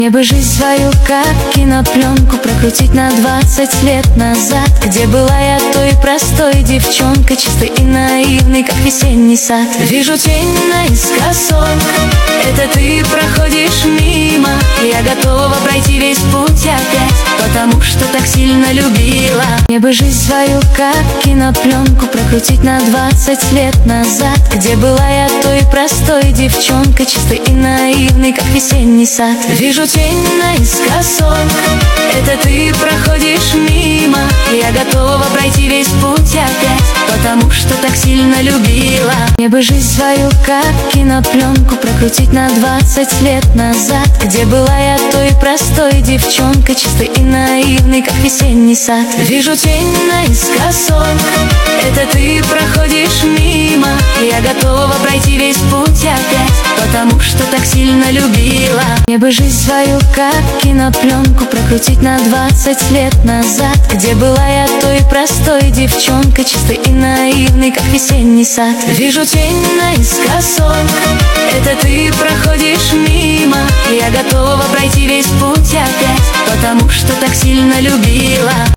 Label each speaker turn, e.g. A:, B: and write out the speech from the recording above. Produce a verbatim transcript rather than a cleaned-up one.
A: Мне бы жизнь свою, как кинопленку, прокрутить на двадцать лет назад, где была я той простой девчонкой, чистой и наивной, как весенний сад. Вижу тень наискосок, это ты проходишь мимо. Я готова пройти весь путь опять, потому что так сильно любила. Мне бы жизнь свою, как кинопленку, прокрутить на двадцать лет назад, где была я той простой девчонкой, чистой и наивной, как весенний сад. Вижу тень наискосок, это ты проходишь мимо. Я готова пройти весь путь опять, потому что так сильно любила. Мне бы жизнь свою, как кинопленку, прокрутить на двадцать лет назад, где была я той простой девчонкой, чистой и наивной, как весенний сад. Вижу тень наискосок, это ты проходишь мимо. Я готова пройти весь путь опять, потому что так сильно любила. Мне бы жизнь свою, как кинопленку, прокрутить на двадцать лет назад, где была я той простой девчонкой, чистой и наивной, как весенний сад. Вижу тень наискосок, это ты проходишь мимо. Я готова пройти весь путь опять, потому что так сильно любила.